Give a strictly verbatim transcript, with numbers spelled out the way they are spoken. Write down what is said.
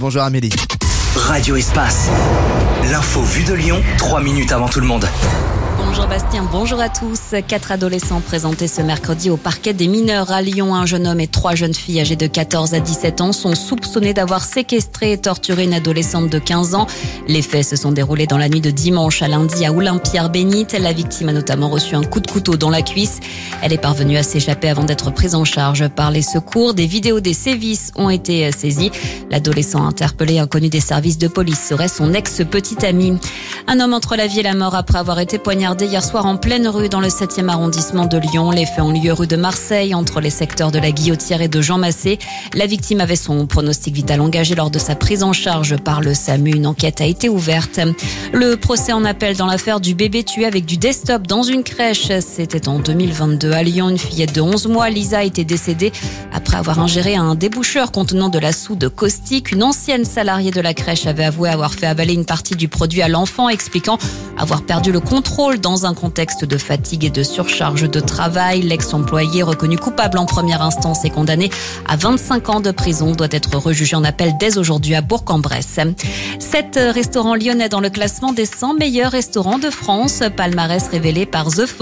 Bonjour Amélie. Radio Espace. L'info vue de Lyon, trois minutes avant tout le monde. Bonjour Bastien, bonjour à tous. Quatre adolescents présentés ce mercredi au parquet des mineurs à Lyon. Un jeune homme et trois jeunes filles âgées de quatorze à dix-sept ans sont soupçonnés d'avoir séquestré et torturé une adolescente de quinze ans. Les faits se sont déroulés dans la nuit de dimanche à lundi à Oulin-Pierre-Bénite. La victime a notamment reçu un coup de couteau dans la cuisse. Elle est parvenue à s'échapper avant d'être prise en charge par les secours. Des vidéos des sévices ont été saisies. L'adolescent interpellé, inconnu des services de police, serait son ex-petit ami. Un homme entre la vie et la mort après avoir été poignardé hier soir en pleine rue dans le septième arrondissement de Lyon. Les faits ont lieu rue de Marseille, entre les secteurs de la Guillotière et de Jean Massé. La victime avait son pronostic vital engagé lors de sa prise en charge par le SAMU. Une enquête a été ouverte. Le procès en appel dans l'affaire du bébé tué avec du desktop dans une crèche. C'était en deux mille vingt-deux à Lyon. Une fillette de onze mois, Lisa, a été décédée après avoir ingéré un déboucheur contenant de la soude caustique. Une ancienne salariée de la crèche avait avoué avoir fait avaler une partie du produit à l'enfant, expliquant avoir perdu le contrôle dans un contexte de fatigue et de surcharge de travail. L'ex-employé, reconnu coupable en première instance et condamné à vingt-cinq ans de prison, doit être rejugé en appel dès aujourd'hui à Bourg-en-Bresse. Sept restaurants lyonnais dans le classement des cent meilleurs restaurants de France. Palmarès révélé par The